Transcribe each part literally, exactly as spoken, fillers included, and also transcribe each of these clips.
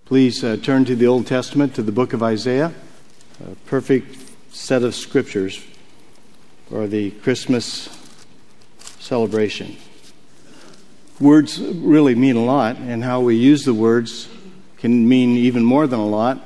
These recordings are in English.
Please uh, turn to the Old Testament, to the book of Isaiah, a perfect set of scriptures for the Christmas celebration. Words really mean a lot, and how we use the words can mean even more than a lot.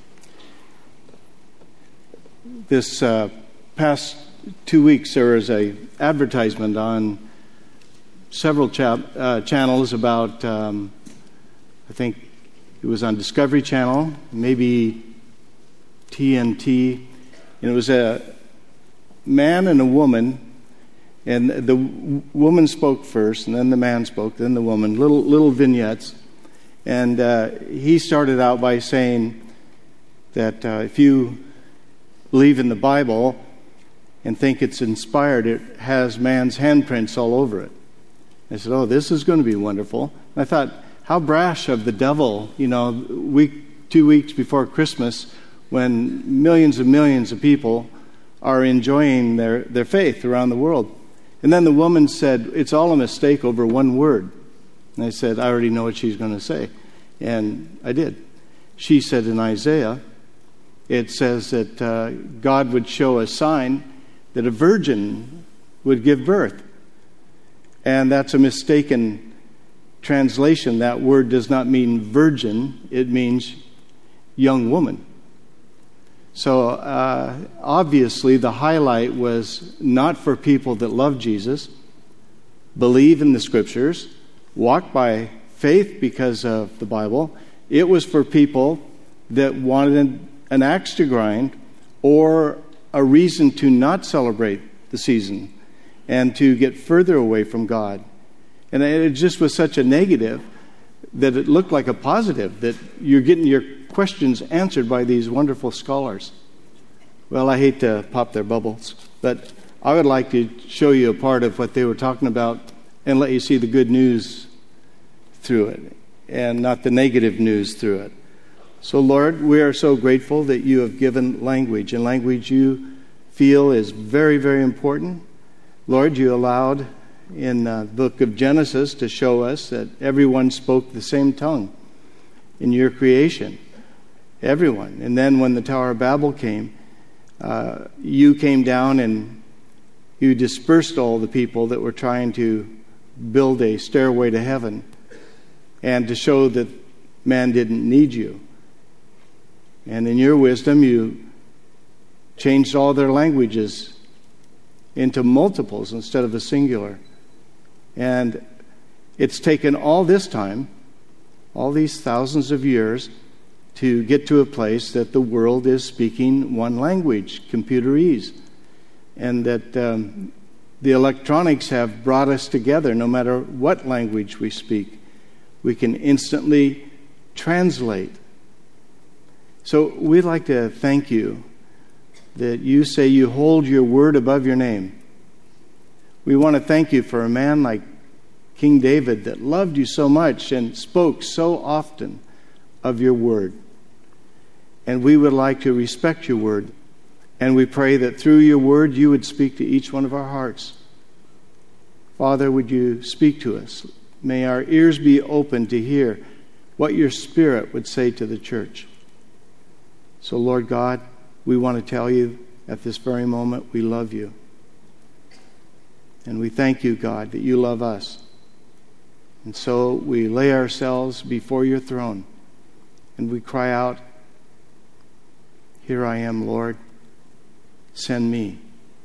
This uh, past two weeks, there was a advertisement on several cha- uh, channels about, um, I think it was on Discovery Channel, maybe T N T, and it was a man and a woman, and the w- woman spoke first, and then the man spoke, then the woman, little little vignettes, and uh, he started out by saying that uh, if you believe in the Bible and think it's inspired, it has man's handprints all over it. I said, oh, this is going to be wonderful. And I thought, how brash of the devil, you know, week, two weeks before Christmas, when millions and millions of people are enjoying their, their faith around the world. And then the woman said, it's all a mistake over one word. And I said, I already know what she's going to say. And I did. She said in Isaiah, it says that uh, God would show a sign that a virgin would give birth. And that's a mistaken translation. That word does not mean virgin. It means young woman. So uh, obviously the highlight was not for people that love Jesus, believe in the Scriptures, walk by faith because of the Bible. It was for people that wanted an axe to grind or a reason to not celebrate the season and to get further away from God. And it just was such a negative that it looked like a positive, that you're getting your questions answered by these wonderful scholars. Well, I hate to pop their bubbles, but I would like to show you a part of what they were talking about and let you see the good news through it and not the negative news through it. So, Lord, we are so grateful that you have given language, and language you feel is very, very important. Lord, you allowed in the book of Genesis to show us that everyone spoke the same tongue in your creation. Everyone. And then when the Tower of Babel came, uh, you came down and you dispersed all the people that were trying to build a stairway to heaven and to show that man didn't need you. And in your wisdom, you changed all their languages into multiples instead of a singular. And it's taken all this time, all these thousands of years, to get to a place that the world is speaking one language, computerese. And that um, the electronics have brought us together no matter what language we speak. We can instantly translate. So we'd like to thank you that you say you hold your word above your name. We want to thank you for a man like King David that loved you so much and spoke so often of your word. And we would like to respect your word. And we pray that through your word you would speak to each one of our hearts. Father, would you speak to us? May our ears be open to hear what your Spirit would say to the church. So, Lord God, we want to tell you at this very moment we love you. And we thank you, God, that you love us. And so we lay ourselves before your throne and we cry out, here I am, Lord. Send me.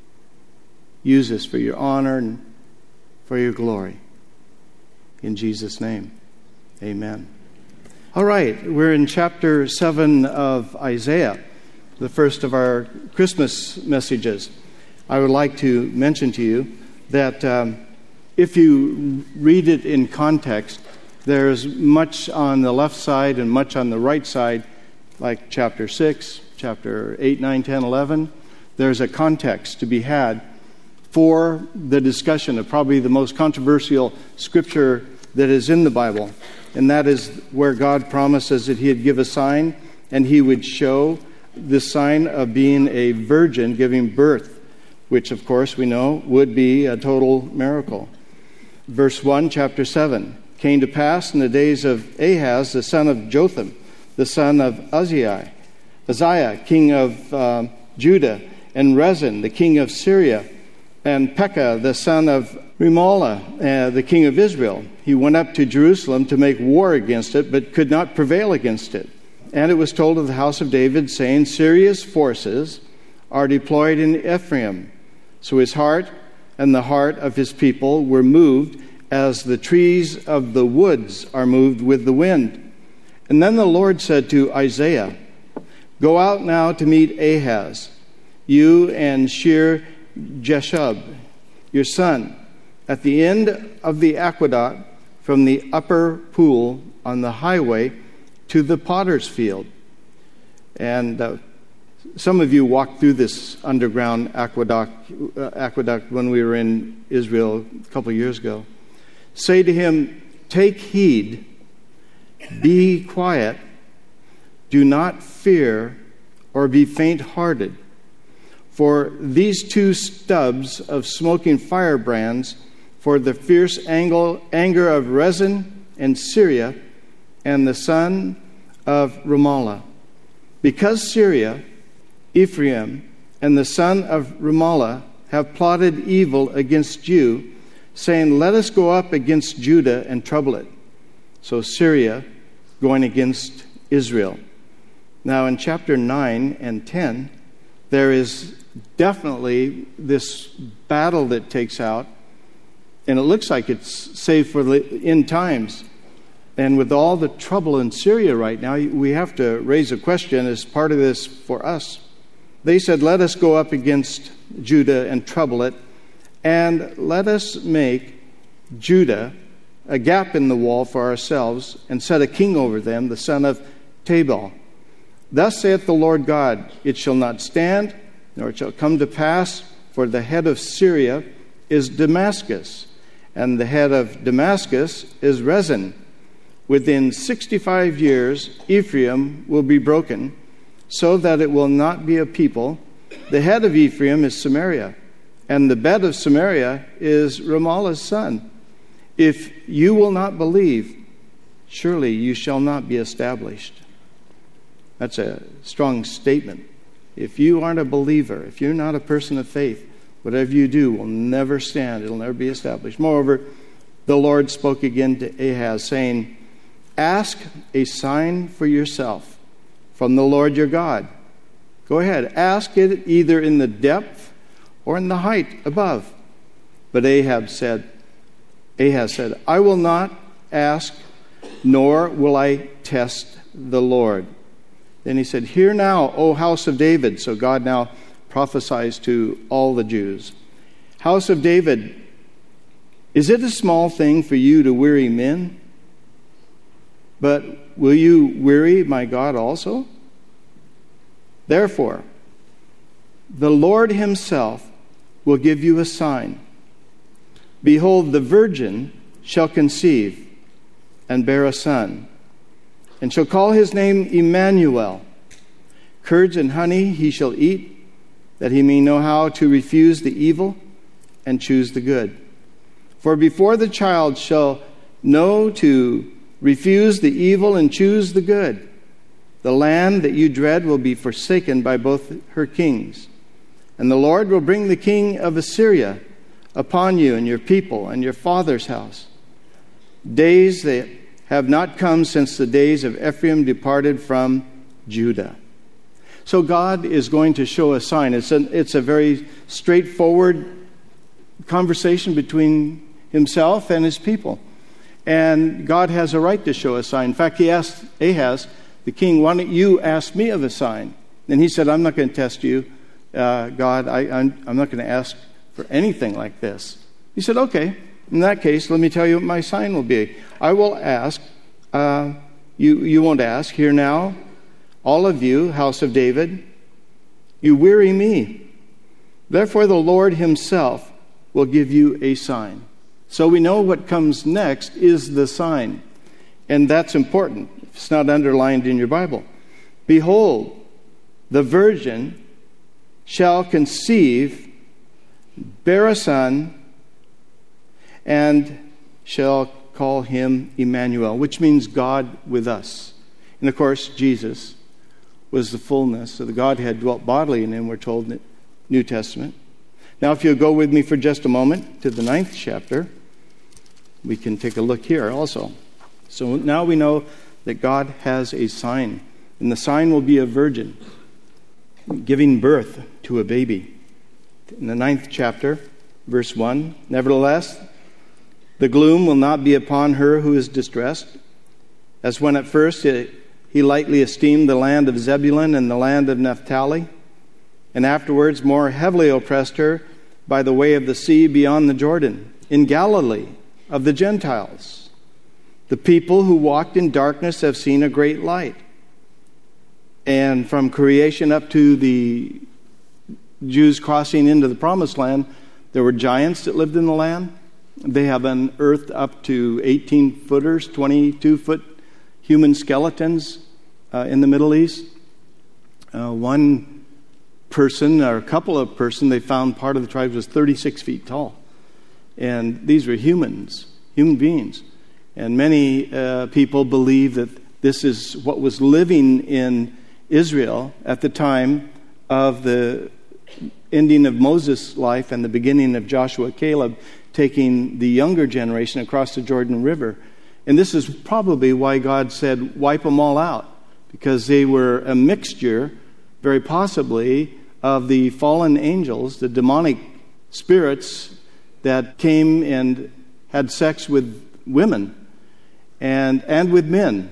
Use us for your honor and for your glory. In Jesus' name, amen. All right, we're in chapter seven of Isaiah, the first of our Christmas messages. I would like to mention to you that um, if you read it in context, there's much on the left side and much on the right side, like chapter six, chapter eight, nine, ten, eleven. There's a context to be had for the discussion of probably the most controversial scripture that is in the Bible. And that is where God promises that he'd give a sign and he would show the sign of being a virgin giving birth, which of course we know would be a total miracle. Verse one, chapter seven. Came to pass in the days of Ahaz, the son of Jotham, the son of Uzziah, Uzziah, king of uh, Judah, and Rezin, the king of Syria, and Pekah, the son of Remaliah, uh, the king of Israel. He went up to Jerusalem to make war against it, but could not prevail against it. And it was told of the house of David, saying, Syria's forces are deployed in Ephraim. So his heart and the heart of his people were moved, as the trees of the woods are moved with the wind. And then the Lord said to Isaiah, Go out now to meet Ahaz, you and Shear-Jashub, your son, at the end of the aqueduct from the upper pool on the highway to the potter's field. And uh, some of you walked through this underground aqueduct, uh, aqueduct when we were in Israel a couple of years ago. Say to him, Take heed, be quiet, do not fear or be faint-hearted. For these two stubs of smoking firebrands, for the fierce anger of Rezin and Syria, and the son of Remaliah. Because Syria, Ephraim, and the son of Remaliah have plotted evil against you, saying, Let us go up against Judah and trouble it. So Syria going against Israel. Now in chapter nine and ten, there is definitely this battle that takes out, and it looks like it's saved for the end times. And with all the trouble in Syria right now, we have to raise a question as part of this for us. They said, Let us go up against Judah and trouble it, and let us make Judah a gap in the wall for ourselves, and set a king over them, the son of Tabal. Thus saith the Lord God, It shall not stand, nor it shall come to pass, for the head of Syria is Damascus, and the head of Damascus is Rezin. Within sixty-five years, Ephraim will be broken, so that it will not be a people. The head of Ephraim is Samaria, and the bed of Samaria is Remaliah's son. If you will not believe, surely you shall not be established. That's a strong statement. If you aren't a believer, if you're not a person of faith, whatever you do will never stand. It'll never be established. Moreover, the Lord spoke again to Ahaz, saying, Ask a sign for yourself from the Lord your God. Go ahead, ask it either in the depth or in the height above. But Ahab said, Ahaz said, I will not ask, nor will I test the Lord. Then he said, Hear now, O house of David. So God now prophesies to all the Jews. House of David, is it a small thing for you to weary men? But will you weary my God also? Therefore, the Lord himself will give you a sign. Behold, the virgin shall conceive and bear a son, and shall call his name Emmanuel. Curds and honey he shall eat, that he may know how to refuse the evil and choose the good. For before the child shall know to refuse the evil and choose the good, the land that you dread will be forsaken by both her kings. And the Lord will bring the king of Assyria upon you and your people and your father's house. Days that have not come since the days of Ephraim departed from Judah. So God is going to show a sign. It's a, it's a very straightforward conversation between himself and his people. And God has a right to show a sign. In fact, he asked Ahaz, the king, why don't you ask me of a sign? And he said, I'm not going to test you, uh, God. I, I'm, I'm not going to ask for anything like this. He said, okay, in that case, let me tell you what my sign will be. I will ask, uh, you, you won't ask, hear now, all of you, house of David, you weary me. Therefore the Lord himself will give you a sign. So we know what comes next is the sign. And that's important. It's not underlined in your Bible. Behold, the virgin shall conceive, bear a son, and shall call him Emmanuel, which means God with us. And of course, Jesus was the fullness of the Godhead dwelt bodily in him, we're told in the New Testament. Now, if you'll go with me for just a moment to the ninth chapter, we can take a look here also. So now we know that God has a sign, and the sign will be a virgin giving birth to a baby. In the ninth chapter, verse one, nevertheless, the gloom will not be upon her who is distressed, as when at first it, he lightly esteemed the land of Zebulun and the land of Naphtali, and afterwards more heavily oppressed her by the way of the sea beyond the Jordan, in Galilee of the Gentiles. The people who walked in darkness have seen a great light. And from creation up to the Jews crossing into the promised land, there were giants that lived in the land. They have unearthed up to eighteen-footers, twenty-two-foot human skeletons uh, in the Middle East. Uh, one person, or a couple of person, they found part of the tribe was thirty-six feet tall. And these were humans, human beings. And many uh, people believe that this is what was living in Israel at the time of the ending of Moses' life and the beginning of Joshua, Caleb, taking the younger generation across the Jordan River. And this is probably why God said, wipe them all out, because they were a mixture, very possibly, of the fallen angels, the demonic spirits that came and had sex with women and and with men.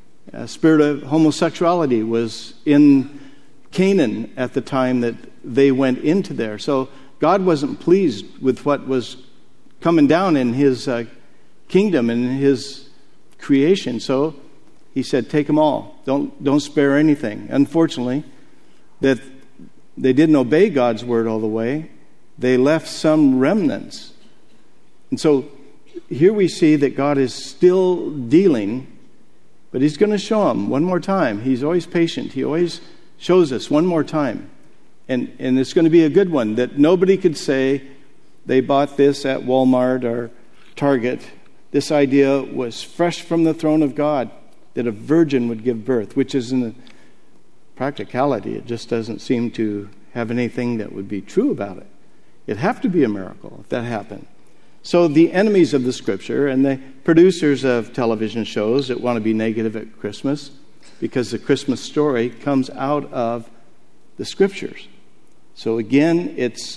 A spirit of homosexuality was in Canaan at the time that they went into there. So God wasn't pleased with what was coming down in his uh, kingdom and his creation. So he said, take them all. Don't, don't spare anything. Unfortunately, that they didn't obey God's word all the way. They left some remnants. And so here we see that God is still dealing, but he's going to show them one more time. He's always patient. He always shows us one more time. And, and it's going to be a good one that nobody could say they bought this at Walmart or Target. This idea was fresh from the throne of God, that a virgin would give birth, which is in the practicality. It just doesn't seem to have anything that would be true about it. It'd have to be a miracle if that happened. So the enemies of the Scripture and the producers of television shows that want to be negative at Christmas, because the Christmas story comes out of the Scriptures. So again, it's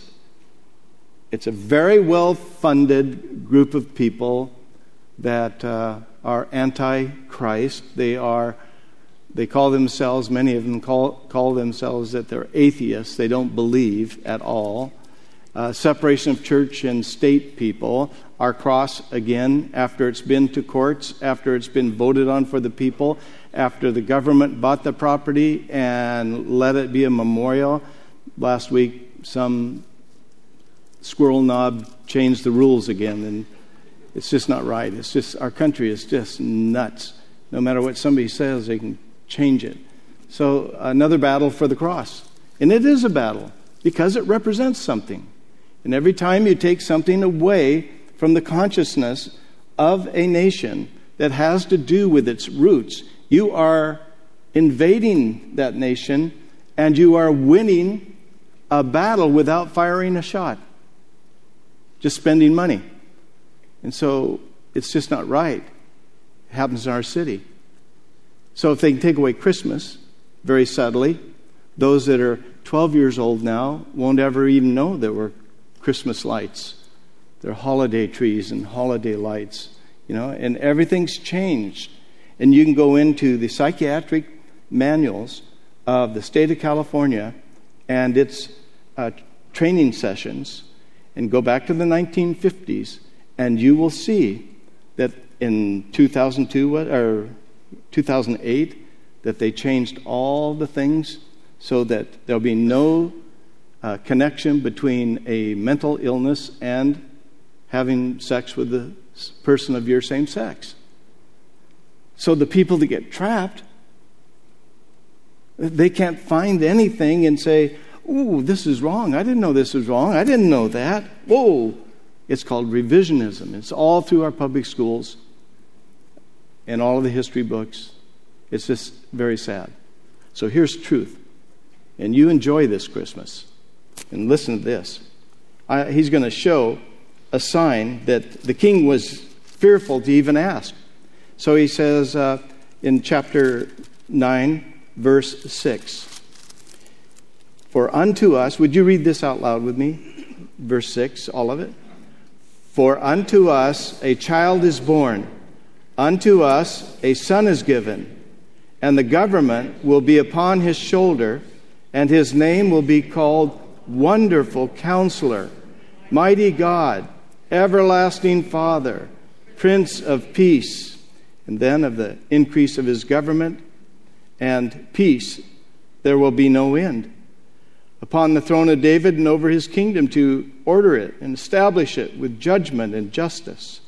it's a very well-funded group of people that uh, are anti-Christ. They are they call themselves, many of them call call themselves that they're atheists. They don't believe at all. Uh, separation of church and state people. Our cross, again, after it's been to courts, after it's been voted on for the people, after the government bought the property and let it be a memorial. Last week, some squirrel knob changed the rules again, and it's just not right. It's just, our country is just nuts. No matter what somebody says, they can change it. So another battle for the cross. And it is a battle because it represents something. And every time you take something away from the consciousness of a nation that has to do with its roots, you are invading that nation and you are winning a battle without firing a shot, just spending money. And so it's just not right. It happens in our city. So if they can take away Christmas very subtly, those that are twelve years old now won't ever even know there were Christmas lights. They're holiday trees and holiday lights, you know, and everything's changed. And you can go into the psychiatric manuals of the state of California and its uh, training sessions and go back to the nineteen fifties, and you will see that in two thousand two or two thousand eight that they changed all the things so that there'll be no Uh, connection between a mental illness and having sex with the person of your same sex. So the people that get trapped, they can't find anything and say, "Ooh, this is wrong. I didn't know this was wrong. I didn't know that." Whoa! It's called revisionism. It's all through our public schools and all of the history books. It's just very sad. So here's truth. And you enjoy this Christmas. And listen to this. I, he's going to show a sign that the king was fearful to even ask. So he says uh, in chapter nine, verse six, "For unto us," would you read this out loud with me? Verse six, all of it. "For unto us a child is born, unto us a son is given, and the government will be upon his shoulder, and his name will be called Wonderful Counselor, Mighty God, Everlasting Father, Prince of Peace." And then of the increase of his government and peace, there will be no end. Upon the throne of David and over his kingdom, to order it and establish it with judgment and justice,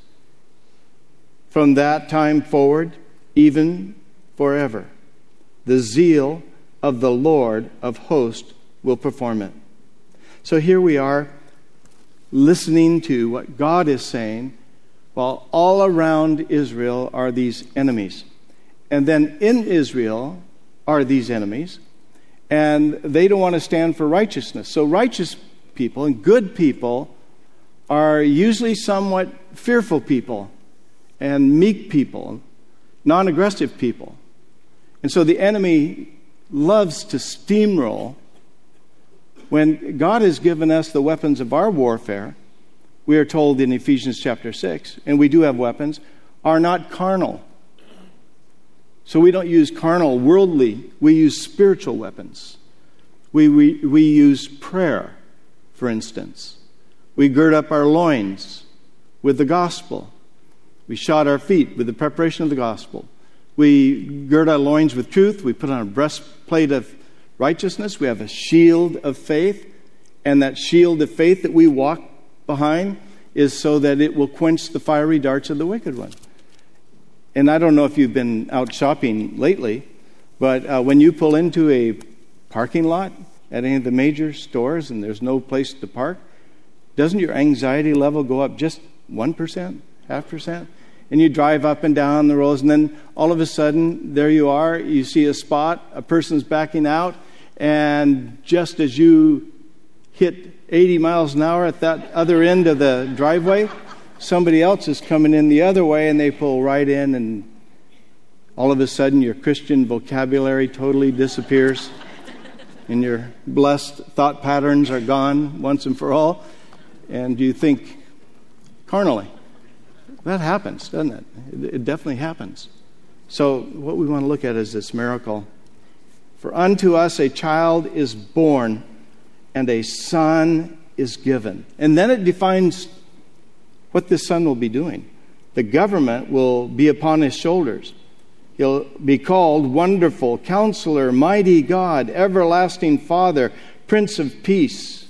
from that time forward, even forever. The zeal of the Lord of hosts will perform it. So here we are, listening to what God is saying, while all around Israel are these enemies. And then in Israel are these enemies, and they don't want to stand for righteousness. So righteous people and good people are usually somewhat fearful people and meek people, non-aggressive people. And so the enemy loves to steamroll. When God has given us the weapons of our warfare, we are told in Ephesians chapter six, and we do have weapons, are not carnal. So we don't use carnal, worldly. We use spiritual weapons. We, we, we use prayer, for instance. We gird up our loins with the gospel. We shod our feet with the preparation of the gospel. We gird our loins with truth. We put on a breastplate of righteousness. We have a shield of faith. And that shield of faith that we walk behind is so that it will quench the fiery darts of the wicked one. And I don't know if you've been out shopping lately, but uh, when you pull into a parking lot at any of the major stores and there's no place to park, doesn't your anxiety level go up just one percent, half percent? And you drive up and down the roads, and then all of a sudden, there you are, you see a spot, a person's backing out, and just as you hit eighty miles an hour at that other end of the driveway, somebody else is coming in the other way, and they pull right in, and all of a sudden your Christian vocabulary totally disappears, and your blessed thought patterns are gone once and for all, and you think carnally. That happens, doesn't it? It definitely happens. So what we want to look at is this miracle. "For unto us a child is born, and a son is given." And then it defines what this son will be doing. The government will be upon his shoulders. He'll be called Wonderful Counselor, Mighty God, Everlasting Father, Prince of Peace.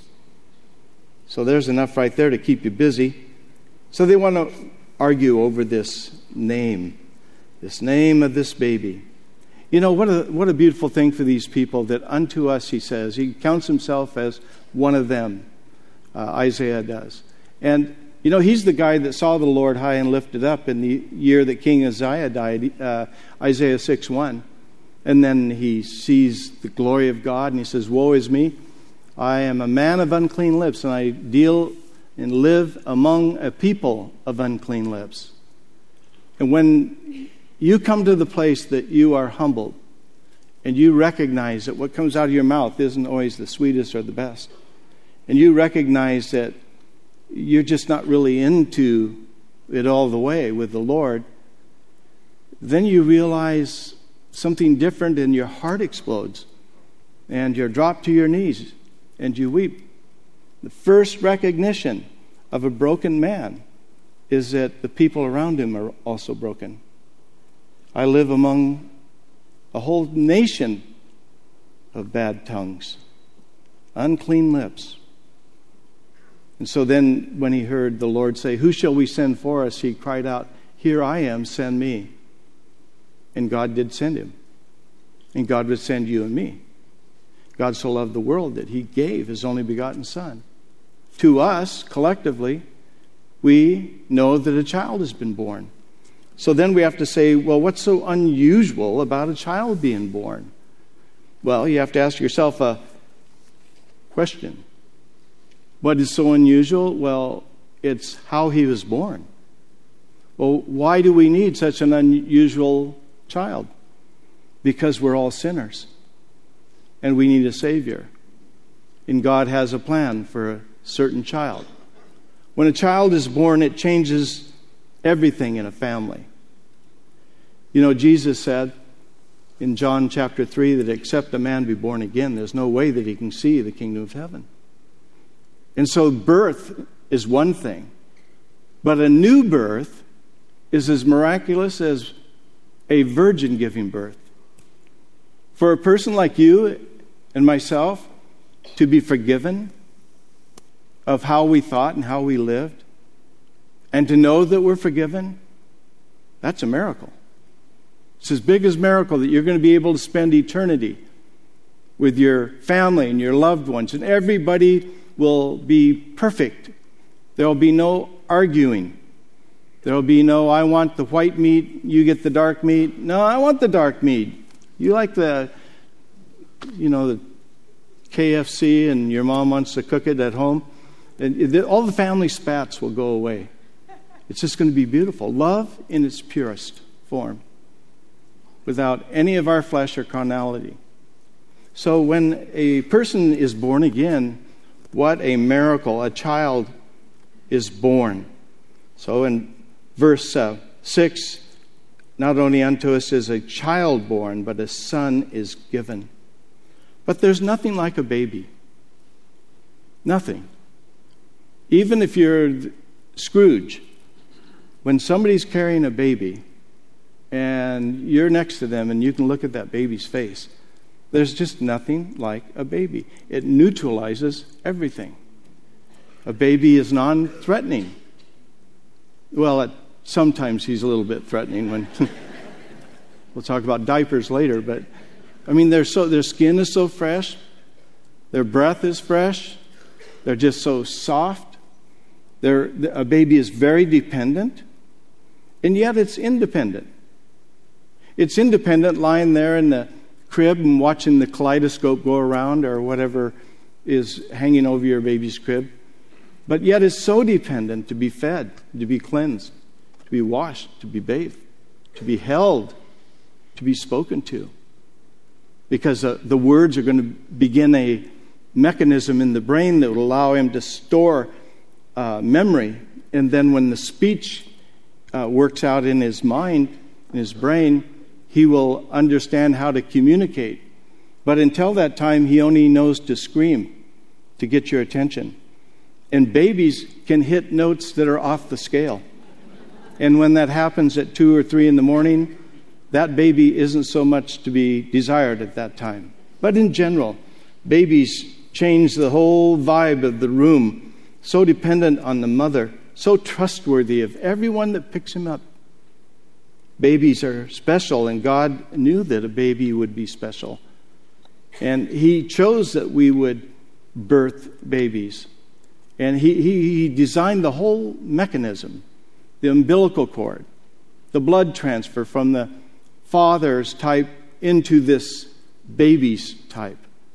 So there's enough right there to keep you busy. So they want to argue over this name, this name of this baby. You know, what a, what a beautiful thing for these people that unto us, he says, he counts himself as one of them, uh, Isaiah does. And, you know, he's the guy that saw the Lord high and lifted up in the year that King Uzziah died, uh, Isaiah six one. And then he sees the glory of God, and he says, "Woe is me, I am a man of unclean lips, and I deal and live among a people of unclean lips." And when you come to the place that you are humbled, and you recognize that what comes out of your mouth isn't always the sweetest or the best, and you recognize that you're just not really into it all the way with the Lord, then you realize something different and your heart explodes, and you're dropped to your knees, and you weep. The first recognition of a broken man is that the people around him are also broken. I live among a whole nation of bad tongues, unclean lips. And so then when he heard the Lord say, "Who shall we send for us?" he cried out, "Here I am, send me." And God did send him. And God would send you and me. God so loved the world that he gave his only begotten Son. To us, collectively, we know that a child has been born. So then we have to say, well, what's so unusual about a child being born? Well, you have to ask yourself a question. What is so unusual? Well, it's how he was born. Well, why do we need such an unusual child? Because we're all sinners. And we need a Savior. And God has a plan for a certain child. When a child is born, it changes everything in a family. You know, Jesus said in John chapter three that except a man be born again, there's no way that he can see the kingdom of heaven. And so birth is one thing. But a new birth is as miraculous as a virgin giving birth. For a person like you and myself to be forgiven of how we thought and how we lived, and to know that we're forgiven, that's a miracle. It's as big as a miracle that you're going to be able to spend eternity with your family and your loved ones, and everybody will be perfect. There will be no arguing. There will be no, I want the white meat, you get the dark meat. No, I want the dark meat. You like the, you know, the K F C and your mom wants to cook it at home. And all the family spats will go away. It's just going to be beautiful. Love in its purest form, without any of our flesh or carnality. So when a person is born again, what a miracle. A child is born. So in verse uh, six, not only unto us is a child born, but a son is given. But there's nothing like a baby. Nothing. Even if you're Scrooge, when somebody's carrying a baby and you're next to them and you can look at that baby's face, there's just nothing like a baby. It neutralizes everything. A baby is non-threatening. Well, it, sometimes he's a little bit threatening. When we'll talk about diapers later, but I mean, they're so their skin is so fresh, their breath is fresh, they're just so soft. They're, a baby is very dependent, and yet it's independent. It's independent lying there in the crib and watching the kaleidoscope go around or whatever is hanging over your baby's crib. But yet it's so dependent to be fed, to be cleansed, to be washed, to be bathed, to be held, to be spoken to. Because uh, the words are going to begin a mechanism in the brain that will allow him to store uh, memory. And then when the speech uh, works out in his mind, in his brain, he will understand how to communicate. But until that time, he only knows to scream to get your attention. And babies can hit notes that are off the scale. And when that happens at two or three in the morning, that baby isn't so much to be desired at that time. But in general, babies change the whole vibe of the room, so dependent on the mother, so trustworthy of everyone that picks him up. Babies are special, and God knew that a baby would be special. And he chose that we would birth babies. And he, he, he designed the whole mechanism, the umbilical cord, the blood transfer from the father's type into this baby's type.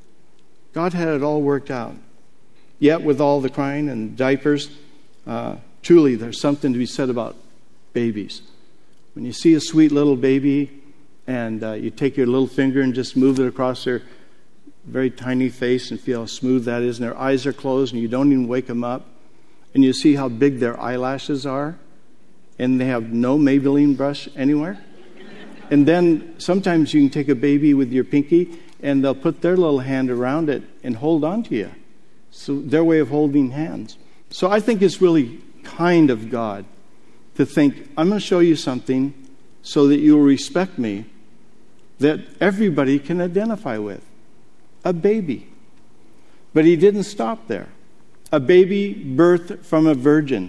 God had it all worked out. Yet with all the crying and diapers, uh, truly there's something to be said about babies. When you see a sweet little baby and uh, you take your little finger and just move it across their very tiny face and feel how smooth that is, and their eyes are closed and you don't even wake them up, and you see how big their eyelashes are, and they have no Maybelline brush anywhere. And then sometimes you can take a baby with your pinky and they'll put their little hand around it and hold on to you. So their way of holding hands. So I think it's really kind of God to think, I'm going to show you something so that you'll respect me that everybody can identify with. A baby. But he didn't stop there. A baby birthed from a virgin.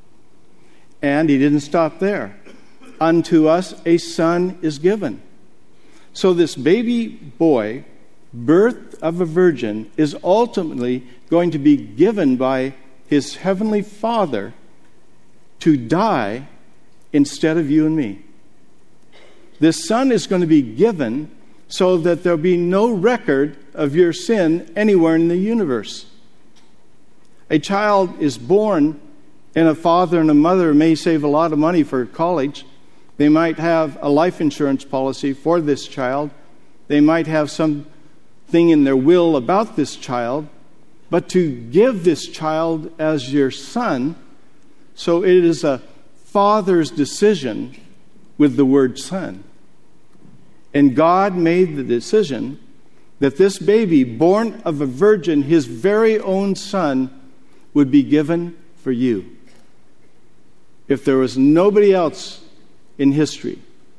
And he didn't stop there. Unto us a son is given. So this baby boy, birth of a virgin, is ultimately going to be given by his heavenly Father to die instead of you and me. This Son is going to be given so that there'll be no record of your sin anywhere in the universe. A child is born, and a father and a mother may save a lot of money for college. They might have a life insurance policy for this child. They might have something in their will about this child. But to give this child as your son, so it is a father's decision with the word son. And God made the decision that this baby, born of a virgin, his very own son, would be given for you. If there was nobody else in history,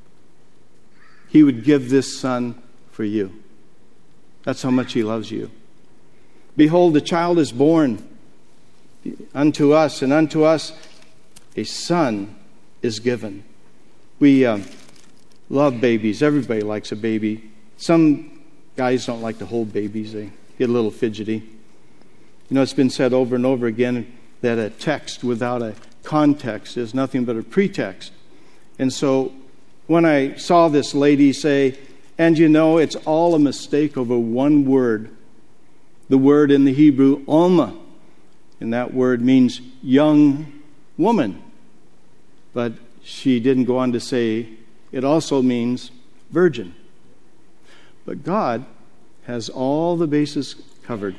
he would give this son for you. That's how much he loves you. Behold, a child is born unto us, and unto us a son is given. We uh, love babies. Everybody likes a baby. Some guys don't like to hold babies. They get a little fidgety. You know, it's been said over and over again that a text without a context is nothing but a pretext. And so when I saw this lady say, and you know, it's all a mistake over one word, the word in the Hebrew, Alma, and that word means young woman. But she didn't go on to say it also means virgin. But God has all the bases covered.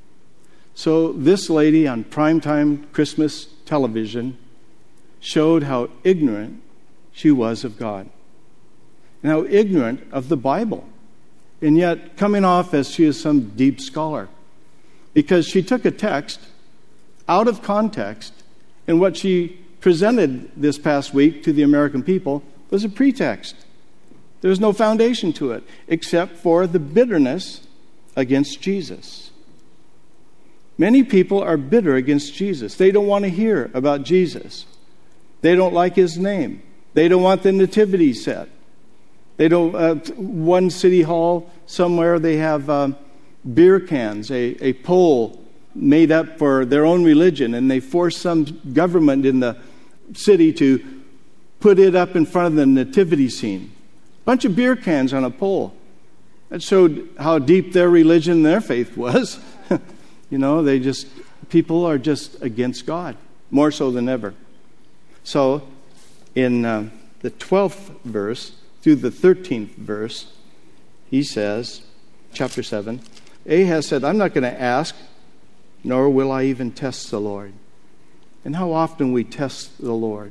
So this lady on primetime Christmas television showed how ignorant she was of God and how ignorant of the Bible, and yet coming off as she is some deep scholar, because she took a text out of context, and what she presented this past week to the American people was a pretext. There's no foundation to it except for the bitterness against Jesus. Many people are bitter against Jesus. They don't want to hear about Jesus. They don't like his name. They don't want the nativity set. They don't. Uh, one city hall somewhere, they have um, beer cans, a, a pole made up for their own religion, and they force some government in the city to put it up in front of the nativity scene. A bunch of beer cans on a pole. That showed how deep their religion and their faith was. You know, they just, people are just against God, more so than ever. So, in uh, the twelfth verse through the thirteenth verse, he says, chapter seven, Ahaz said, I'm not going to ask, nor will I even test the Lord. And how often we test the Lord.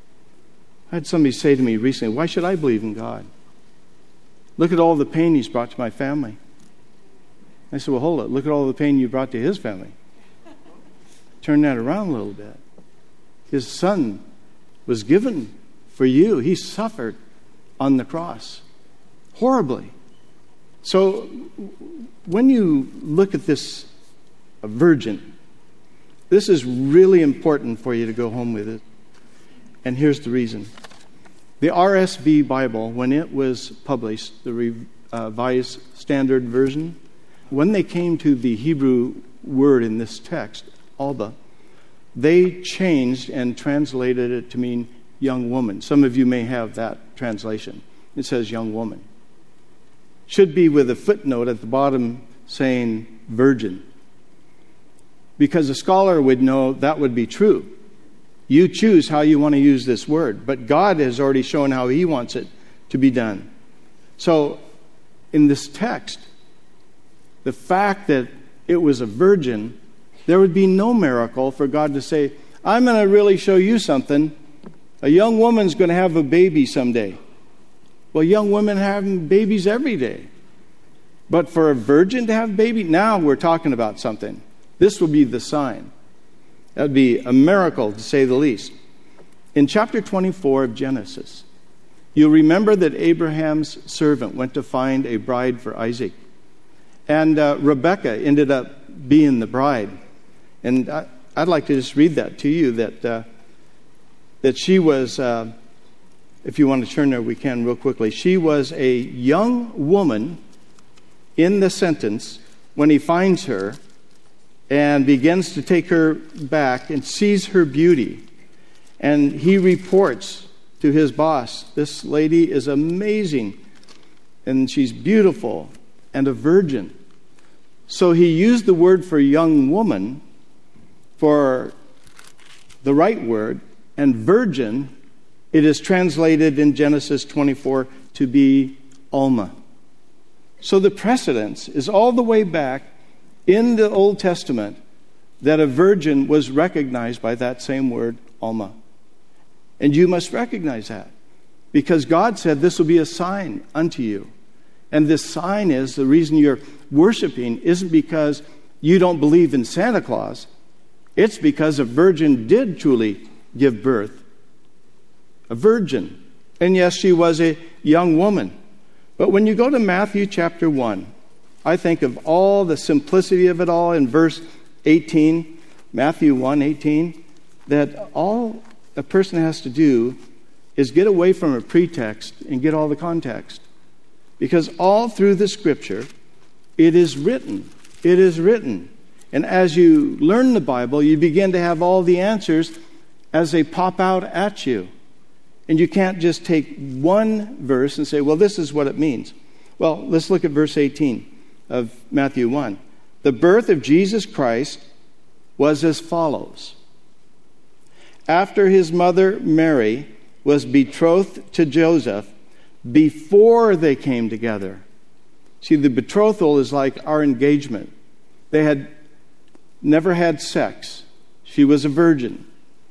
I had somebody say to me recently, why should I believe in God? Look at all the pain he's brought to my family. I said, well, hold it. Look at all the pain you brought to his family. Turn that around a little bit. His son was given for you. He suffered on the cross horribly. So when you look at this a virgin, this is really important for you to go home with it. And here's the reason. The R S V Bible, when it was published, the Revised Standard Version, when they came to the Hebrew word in this text, Alba, they changed and translated it to mean young woman. Some of you may have that translation. It says young woman. Should be with a footnote at the bottom saying virgin. Because a scholar would know that would be true. You choose how you want to use this word, but God has already shown how he wants it to be done. So, in this text, the fact that it was a virgin, there would be no miracle for God to say, I'm going to really show you something. A young woman's going to have a baby someday. Well, young women have babies every day. But for a virgin to have a baby, now we're talking about something. This will be the sign. That would be a miracle, to say the least. In chapter twenty-four of Genesis, you'll remember that Abraham's servant went to find a bride for Isaac. And uh, Rebekah ended up being the bride. And I, I'd like to just read that to you, that uh, that she was, uh, if you want to turn there, we can real quickly. She was a young woman in the sentence when he finds her and begins to take her back and sees her beauty. And he reports to his boss, "This lady is amazing, and she's beautiful and a virgin." So he used the word for young woman for the right word, and virgin, it is translated in Genesis twenty-four to be Alma. So the precedence is all the way back in the Old Testament that a virgin was recognized by that same word, Alma. And you must recognize that, because God said this will be a sign unto you. And this sign is, the reason you're worshiping isn't because you don't believe in Santa Claus. It's because a virgin did truly give birth. A virgin. And yes, she was a young woman. But when you go to Matthew chapter one, I think of all the simplicity of it all in verse eighteen, Matthew one eighteen, that all a person has to do is get away from a pretext and get all the context. Because all through the Scripture, it is written. It is written. And as you learn the Bible, you begin to have all the answers as they pop out at you. And you can't just take one verse and say, well, this is what it means. Well, let's look at verse eighteen of Matthew one. The birth of Jesus Christ was as follows. After his mother Mary was betrothed to Joseph, before they came together. See, the betrothal is like our engagement. They had never had sex. She was a virgin.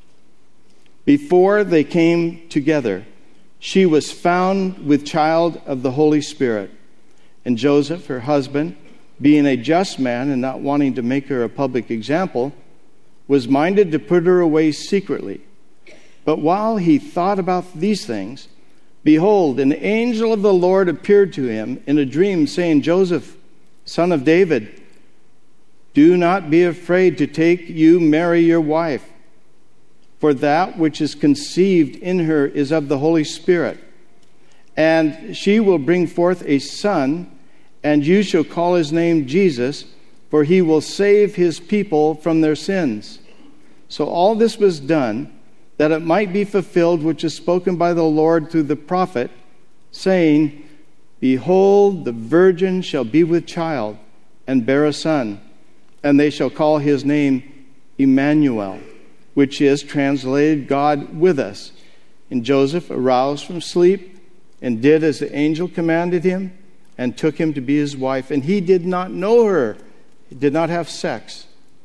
Before they came together, she was found with child of the Holy Spirit. And Joseph, her husband, being a just man and not wanting to make her a public example, was minded to put her away secretly. But while he thought about these things, behold, an angel of the Lord appeared to him in a dream, saying, Joseph, son of David, do not be afraid to take you Mary your wife, for that which is conceived in her is of the Holy Spirit. And she will bring forth a son, and you shall call his name Jesus, for he will save his people from their sins. So all this was done, that it might be fulfilled which is spoken by the Lord through the prophet, saying, Behold, the virgin shall be with child, and bear a son, and they shall call his name Emmanuel, which is translated God with us. And Joseph arose from sleep, and did as the angel commanded him, and took him to be his wife. And he did not know her, he did not have sex,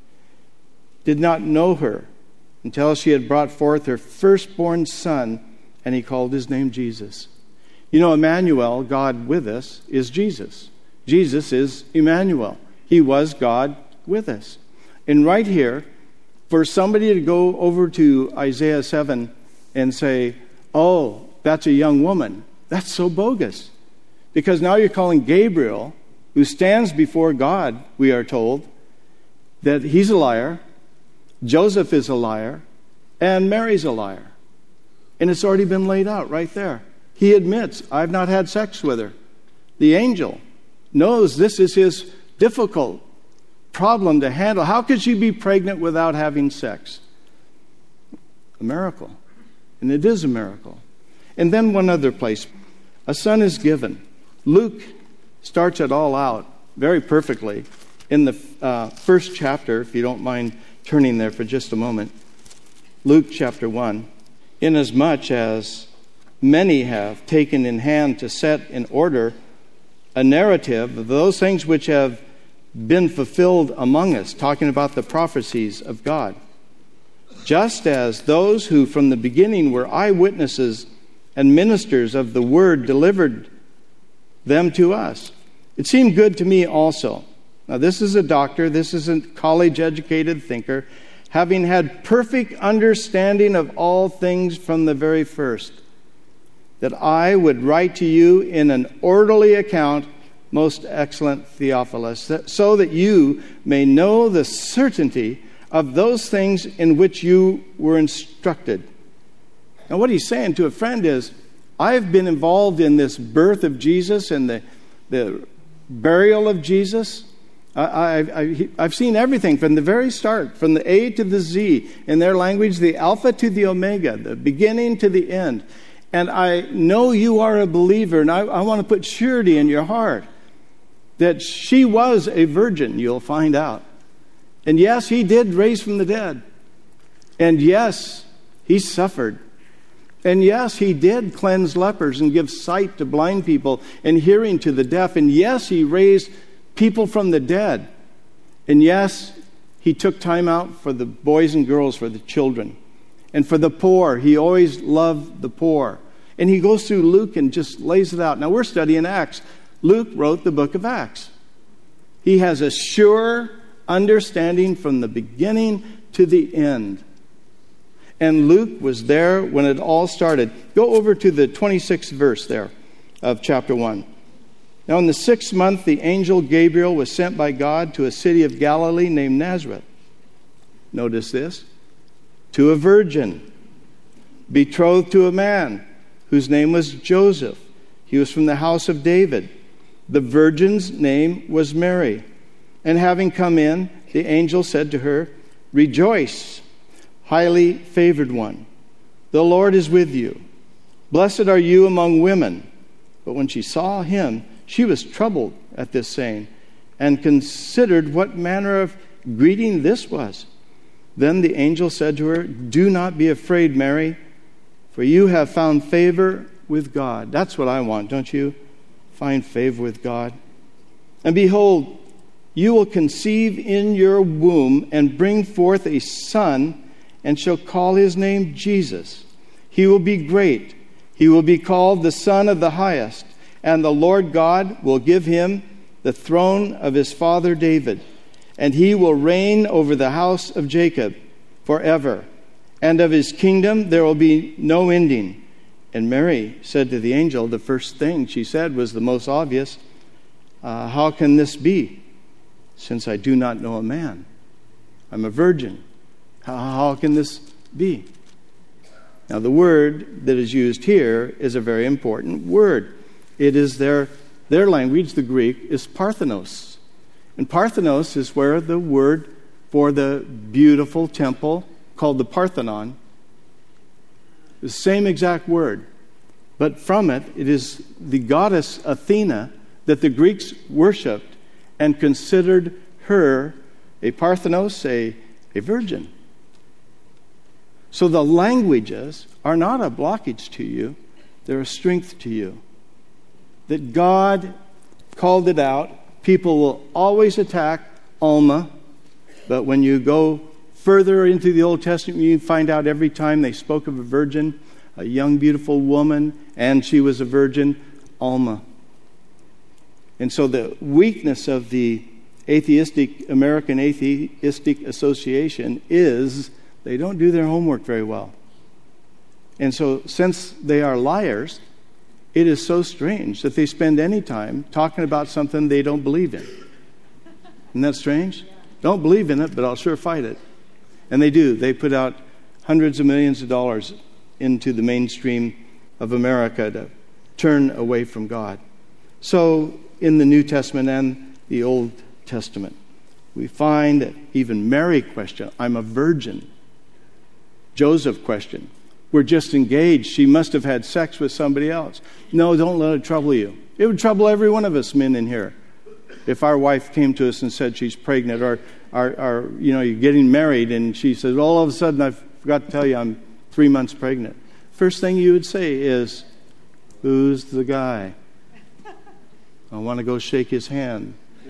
did not know her, until she had brought forth her firstborn son, and he called his name Jesus. You know, Emmanuel, God with us, is Jesus. Jesus is Emmanuel. He was God with us. And right here, for somebody to go over to Isaiah seven and say, oh, that's a young woman, that's so bogus. Because now you're calling Gabriel, who stands before God, we are told, that he's a liar, Joseph is a liar, and Mary's a liar. And it's already been laid out right there. He admits, I've not had sex with her. The angel knows this is his difficult problem to handle. How could she be pregnant without having sex? A miracle. And it is a miracle. And then one other place. A son is given. Luke starts it all out very perfectly in the uh, first chapter, if you don't mind turning there for just a moment. Luke chapter one. Inasmuch as many have taken in hand to set in order a narrative of those things which have been fulfilled among us, talking about the prophecies of God. Just as those who from the beginning were eyewitnesses and ministers of the word delivered them to us. It seemed good to me also. Now this is a doctor, this isn't a college-educated thinker, having had perfect understanding of all things from the very first, that I would write to you in an orderly account, most excellent Theophilus, that, so that you may know the certainty of those things in which you were instructed. Now what he's saying to a friend is, I've been involved in this birth of Jesus and the, the burial of Jesus. I, I, I, I've seen everything from the very start, from the A to the Z, in their language, the Alpha to the Omega, the beginning to the end. And I know you are a believer, and I, I want to put surety in your heart that she was a virgin, you'll find out. And yes, he did raise from the dead. And yes, he suffered. And yes, he did cleanse lepers and give sight to blind people and hearing to the deaf. And yes, he raised people from the dead. And yes, he took time out for the boys and girls, for the children. And for the poor, he always loved the poor. And he goes through Luke and just lays it out. Now, we're studying Acts. Luke wrote the book of Acts. He has a sure understanding from the beginning to the end. And Luke was there when it all started. Go over to the twenty-sixth verse there of chapter one. Now, in the sixth month, the angel Gabriel was sent by God to a city of Galilee named Nazareth. Notice this. To a virgin, betrothed to a man whose name was Joseph. He was from the house of David. The virgin's name was Mary. And having come in, the angel said to her, "Rejoice, highly favored one. The Lord is with you. Blessed are you among women." But when she saw him, she was troubled at this saying, and considered what manner of greeting this was. Then the angel said to her, "Do not be afraid, Mary, for you have found favor with God." That's what I want, don't you? Find favor with God. "And behold, you will conceive in your womb and bring forth a son, and shall call his name Jesus. He will be great. He will be called the Son of the Highest, and the Lord God will give him the throne of his father David, and he will reign over the house of Jacob forever. And of his kingdom there will be no ending." And Mary said to the angel, the first thing she said was the most obvious, uh, "How can this be, since I do not know a man? I'm a virgin. How, how can this be?" Now, the word that is used here is a very important word. It is their, their language, the Greek, is Parthenos. And Parthenos is where the word for the beautiful temple called the Parthenon, the same exact word. But from it, it is the goddess Athena that the Greeks worshipped and considered her a Parthenos, a, a virgin. So the languages are not a blockage to you, they're a strength to you. That God called it out. People will always attack Alma, but when you go further into the Old Testament, you find out every time they spoke of a virgin, a young, beautiful woman, and she was a virgin, Alma. And so the weakness of the atheistic, American Atheistic Association is they don't do their homework very well. And so since they are liars, it is so strange that they spend any time talking about something they don't believe in. Isn't that strange? Don't believe in it, but I'll sure fight it. And they do. They put out hundreds of millions of dollars into the mainstream of America to turn away from God. So in the New Testament and the Old Testament, we find that even Mary questioned, "I'm a virgin." Joseph questioned, "We're just engaged. She must have had sex with somebody else." No, don't let it trouble you. It would trouble every one of us men in here. If our wife came to us and said she's pregnant, or, or, or you know, you're getting married and she says, "Well, all of a sudden I forgot to tell you I'm three months pregnant." First thing you would say is, "Who's the guy? I want to go shake his hand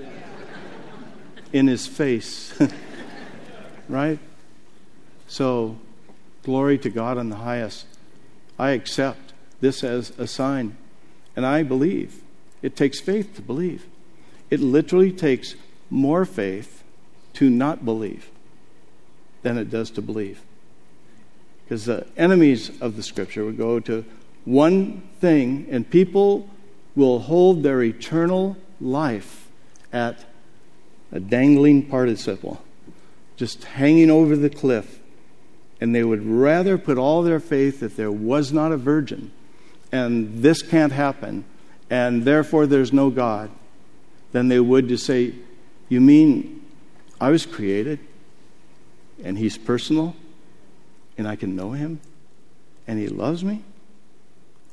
in his face." Right? So, glory to God on the highest. I accept this as a sign. And I believe. It takes faith to believe. It literally takes more faith to not believe than it does to believe. Because the enemies of the Scripture would go to one thing, and people will hold their eternal life at a dangling participle, just hanging over the cliff. And they would rather put all their faith that there was not a virgin, and this can't happen, and therefore there's no God, than they would to say, "You mean I was created, and He's personal, and I can know Him, and He loves me?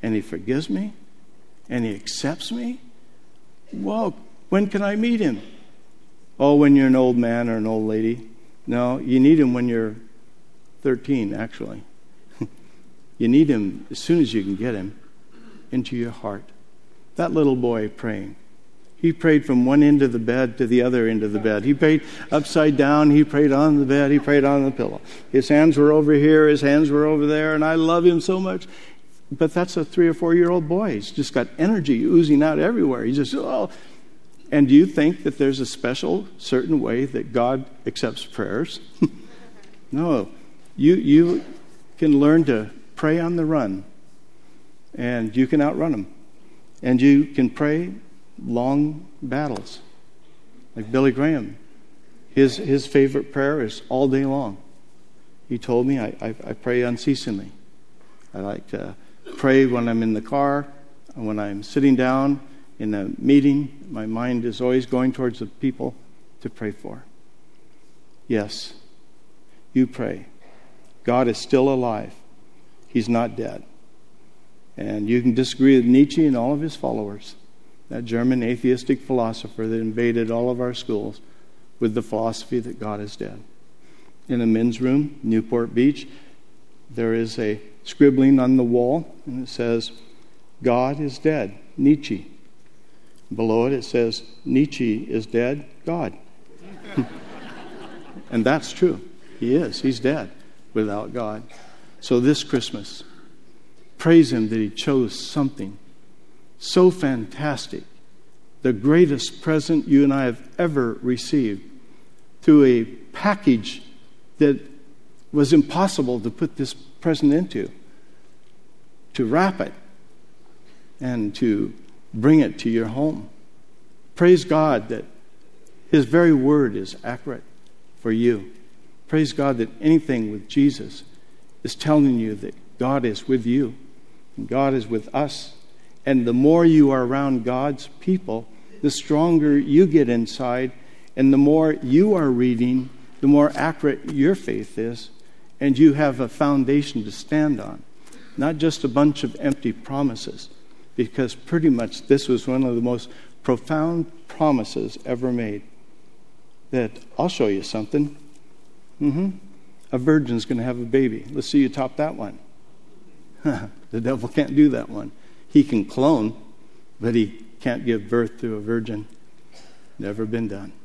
and he forgives me, and he accepts me. Well, when can I meet him? Oh, when you're an old man or an old lady. No, you need him when you're thirteen, actually. You need him as soon as you can get him into your heart. That little boy praying. He prayed from one end of the bed to the other end of the bed. He prayed upside down. He prayed on the bed. He prayed on the pillow. His hands were over here. His hands were over there. And I love him so much. But that's a three or four-year-old boy. He's just got energy oozing out everywhere. He's just, oh. And do you think that there's a special, certain way that God accepts prayers? No. You, you can learn to pray on the run. And you can outrun them. And you can pray long battles. Like Billy Graham. His his favorite prayer is all day long. He told me, I, I, I pray unceasingly. I like to pray when I'm in the car, when I'm sitting down in a meeting. My mind is always going towards the people to pray for. Yes, you pray. God is still alive. He's not dead. And you can disagree with Nietzsche and all of his followers, that German atheistic philosopher that invaded all of our schools with the philosophy that God is dead. In a men's room, Newport Beach, there is a scribbling on the wall, and it says, God is dead, Nietzsche. Below it, it says, Nietzsche is dead, God. And that's true. He is. He's dead without God. So this Christmas, praise him that he chose something so fantastic, the greatest present you and I have ever received, through a package that was impossible to put this present into, to wrap it and to bring it to your home. Praise God that his very word is accurate for you. Praise God that anything with Jesus is telling you that God is with you and God is with us. And the more you are around God's people, the stronger you get inside, and the more you are reading, the more accurate your faith is, and you have a foundation to stand on. Not just a bunch of empty promises, because pretty much this was one of the most profound promises ever made. That I'll show you something. Mm-hmm. A virgin's going to have a baby. Let's see you top that one. The devil can't do that one. He can clone, but he can't give birth to a virgin. Never been done.